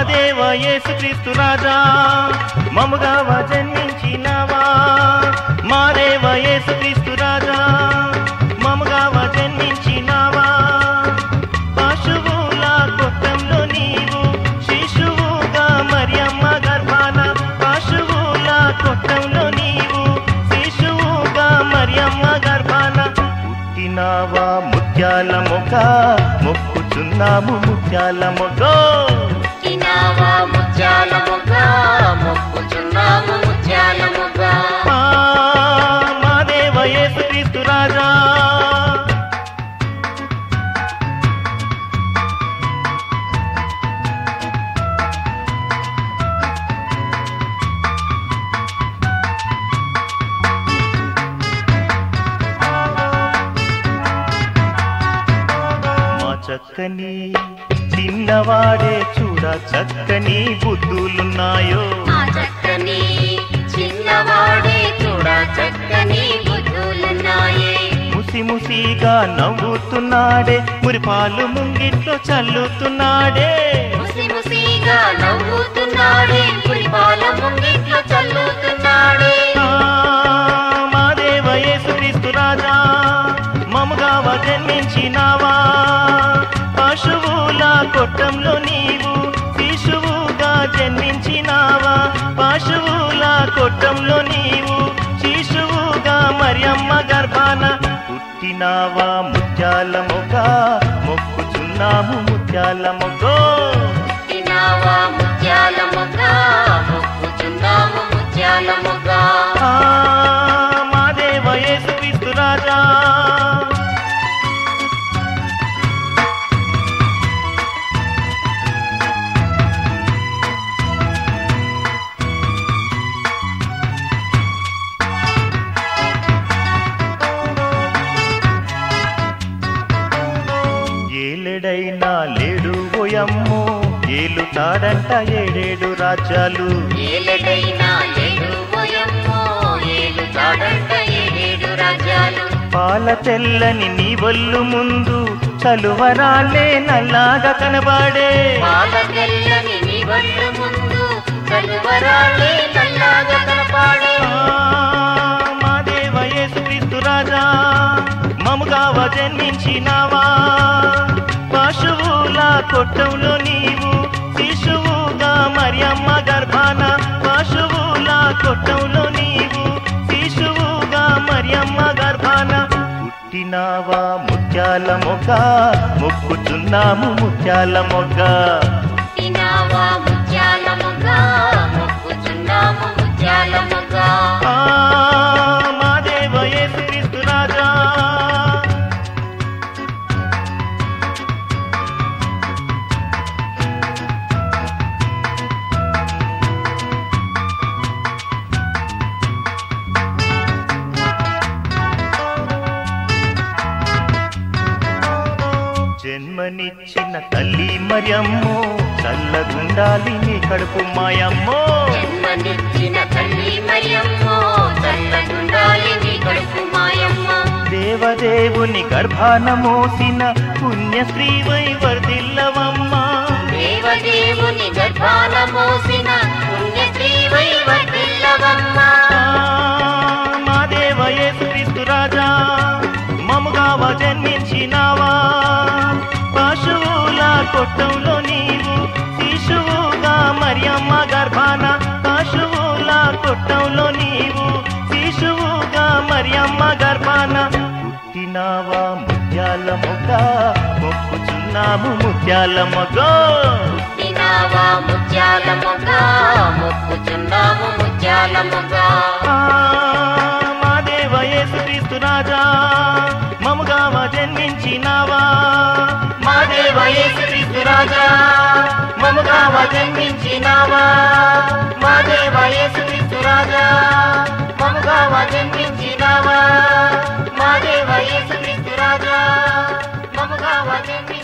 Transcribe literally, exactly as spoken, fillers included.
దేవ యేసుక్రీస్తు రాజా మముగావా జన్మించినావా మా దేవ యేసుక్రీస్తు రాజా మముగావా జన్మించినావా పశువుల కొట్టంలో నీవు శిశువుగా మరియమ్మ గర్భాన పశువుల కొట్టంలో నీవు శిశువుగా మరియమ్మ గర్భాన పుట్టినావా ముత్యాల మొగ్గ మొక్కుచున్నాము ముత్యాల మొగ్గ పుట్టినావా ముత్యాల మొగ్గ మొక్కుచున్నాము ముత్యాల మొగ్గ మా దేవ యేసుక్రీస్తు రాజా చక్కని చిన్నవాడే చూడ చక్కని బుద్ధులున్నాయో చక్కని చిన్నవాడే చూడ చక్కని బుద్ధులున్నాయే ముసి ముసిగా నవ్వుతున్నాడే మురిపాలు ముంగిట్లో చల్లుతున్నాడే ముసి ముసిగా నవ్వుతున్నాడే మురిపాల ముంగిట్లో చల్లుతున్నాడే మా దేవ యేసుక్రీస్తు రాజా మముగావా జన్మించినావా పశువుల కొట్టంలో నీవు శిశువుగా జన్మించినావా పశువుల కొట్టంలో నీవు శిశువుగా మరియమ్మ గర్భాన పుట్టినావా ముత్యాల మొగ్గ మొక్కుచున్నాము ముత్యాల మొగ్గ పుట్టినావా ముత్యాల మొగ్గ మొక్కుచున్నాము ముత్యాల మొగ్గ మా దేవ యేసుక్రీస్తు రాజా ఏలెడైనా లేడు ఓయమ్మో ఏలుతాడంట ఏడేడు రాజ్యాలు ఏలెడైనా లేడు ఓయమ్మో ఏలుతాడంట ఏడేడు రాజ్యాలు పాల తెల్లని నీ వల్లు ముందు చలువరాలే నల్లాగా కనబాడే పాల తెల్లని నీ వల్లు ముందు చలువరాలే నల్లాగా కనబాడే మా దేవ యేసుక్రీస్తు రాజా మముగావా జన్మించినావా పశువుల కొట్టంలో నీవు శిశువుగా మరియమ్మ గర్భాన పశువుల కొట్టంలో నీవు శిశువుగా మరియమ్మ గర్భాన పుట్టినావా ముత్యాల మొగ్గ మొక్కుచున్నాము ముత్యాల మొగ్గ పుట్టినావా ముత్యాల మొగ్గ మొక్కుచున్నాము ముత్యాల మొగ్గ మా దేవ యేసుక్రీస్తు రాజా జన్మనిచ్చిన తల్లి మరియమ్మో చల్లగుండాలి నీ కడుపు మాయమ్మో జన్మనిచ్చిన తల్లి మరియమ్మో చల్లగుండాలి నీ కడుపు మాయమ్మో దేవదేవుని గర్భాన మోసిన పుణ్య స్త్రీవై వర్ధిల్లవమ్మా దేవదేవుని గర్భాన మోసిన పుణ్య స్త్రీవై వర్ధిల్లవమ్మా మా దేవ యేసుక్రీస్తు రాజా మముగావా జన్మించినావా పశువుల కొట్టంలో నీవు శిశువుగా మరియమ్మ గర్భాన పశువుల కొట్టంలో నీవు శిశువుగా మరియమ్మ గర్భాన పుట్టినావా ముత్యాల మొగ్గ మొక్కుచున్నాము ముత్యాల మొగ్గ పుట్టినావా ముత్యాల మొగ్గ మొక్కుచున్నాము ముత్యాల మొగ్గ మా దేవ యేసుక్రీస్తు రాజా మముగావా జన్మించినావా మా దేవ యేసుక్రీస్తు రాజా మముగావా జన్మించినావా మా దేవ యేసుక్రీస్తు రాజా మముగావా జన్మించినావా మా దేవ యేసుక్రీస్తు రాజా మముగావా జన్మించినావా